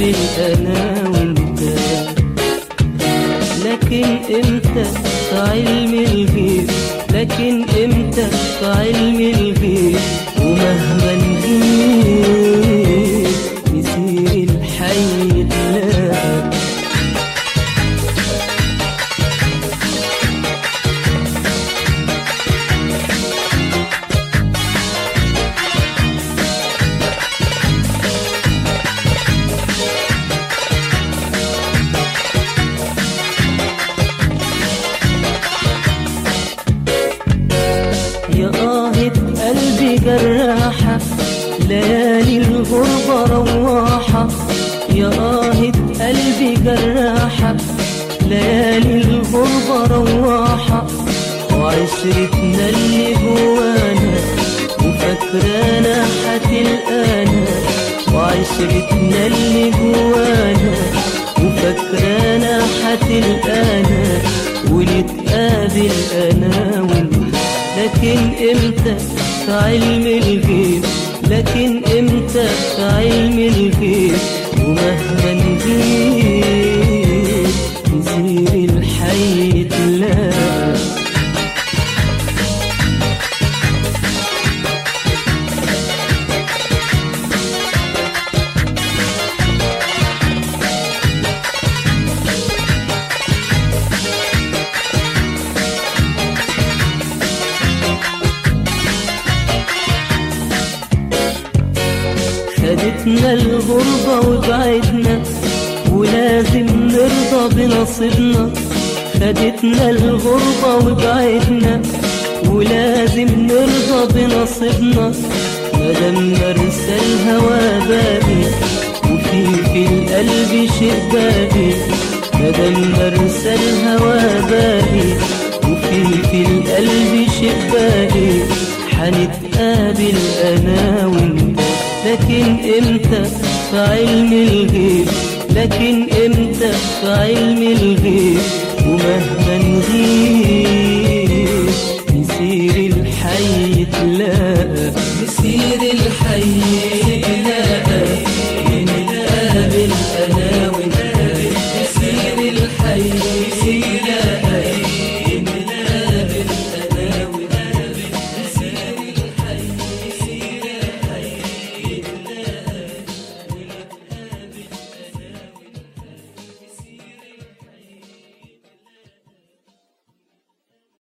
نتقابل انا وانت، لكن امتى في علم الغيب، لكن امتى في علم الغيب، ومهما نغيب يصير الحي يتلاقى. يا قاهة قلبي جراحة، ليالي الغربة رواحة، يا قاهة قلبي جراحة، ليالي الغربة رواحة، وعشرتنا اللي جوانا وفاكرانا هتلقانا، وعشرتنا اللي جوانا وفاكرانا هتلقانا، ونتقابل انا وانت، لكن امتى في علم الغيب، لكن امتى في علم الغيب، ومهما نغيب يصير الحي يتلاقى. خدتنا الغربة وبعدنا ولازم نرضى بنصيبنا، خدتنا الغربة وبعدنا ولازم نرضى بنصيبنا، مادام مرسى الهوى بابي وفي القلب شيء بابي، مادام مرسى الهوى بابي وفي القلب شيء بابي، حنتقابل انا وانت، لكن امتى في علم الغيب، لكن امتى في علم الغيب، ومهما نغيب